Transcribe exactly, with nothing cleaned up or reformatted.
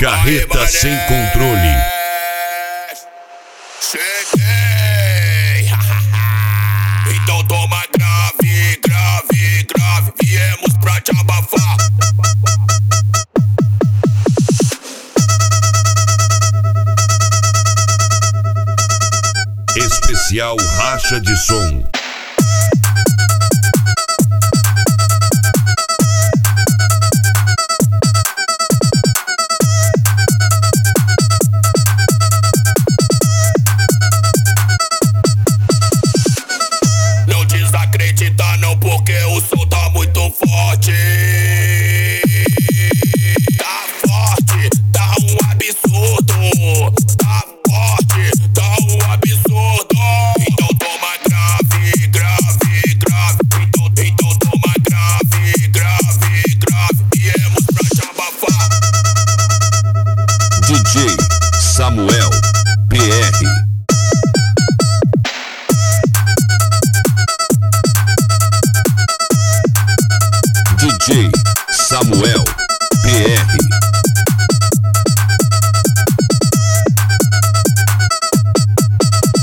Carreta sem controle. Cheguei. Então toma grave, grave, grave. Viemos pra te abafar. Especial Racha de Som. Não desacredita não, porque o som tá muito forte. Tá forte, tá um absurdo. Tá forte, tá um absurdo. Então toma grave, grave, grave. Então, então toma grave, grave, grave. Viemos pra te abafar. D J Samuel P R. D J Samuel